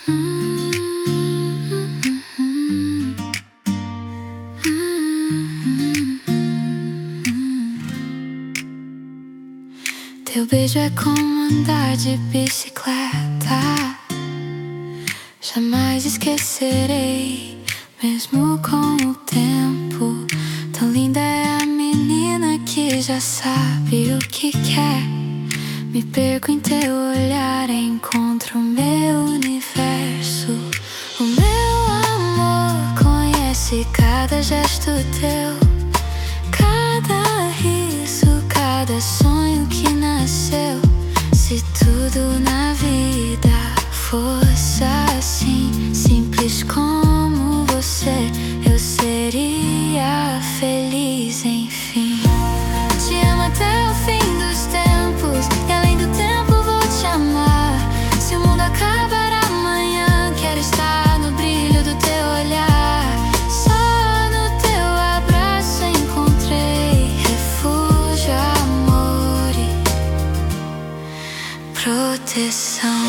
Teu beijo é como andar de bicicleta. Jamais esquecerei, mesmo com o tempo. Tão linda é a menina que já sabe o que quer. Me perco em teu olhar, encontro o meu universo. O meu amor conhece cada gesto teu, cada riso, cada sonho que nasceu. Se tudo na vida fosse assim, simples como você, eu seria feliz, enfim. Te amo até o fim dos tempos, e além do tempo vou te amar. Se o mundo acabar amanhã, quero estar no brilho do teu olhar. Só no teu abraço encontrei refúgio, amor e proteção.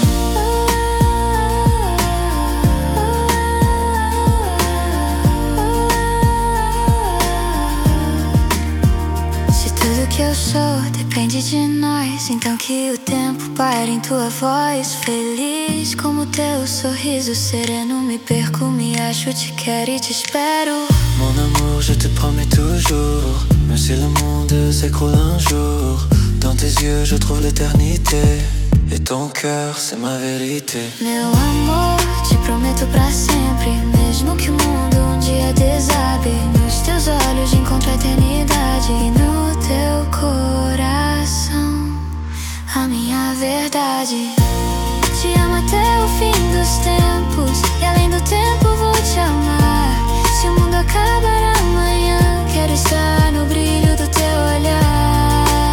Que eu sou depende de nós, então que o tempo pare em tua voz. Feliz como teu sorriso sereno, me perco, me acho, te quero e te espero. Mon amour, je te promets toujours, même si le monde s'écroule un jour, dans tes yeux je trouve l'éternité, et ton cœur c'est ma vérité. Meu amor, te prometo pra sempre, mesmo que o mundo um dia desabe. Nos teus olhos encontro a eternidade, e no teu coração a minha verdade. Te amo até o fim dos tempos, e além do tempo vou te amar. Se o mundo acabar amanhã, quero estar no brilho do teu olhar.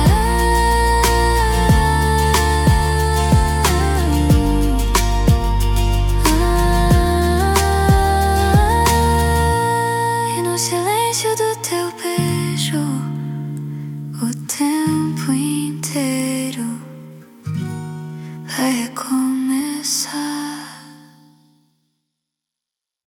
E no silêncio do teu beijo, o tempo inteiro.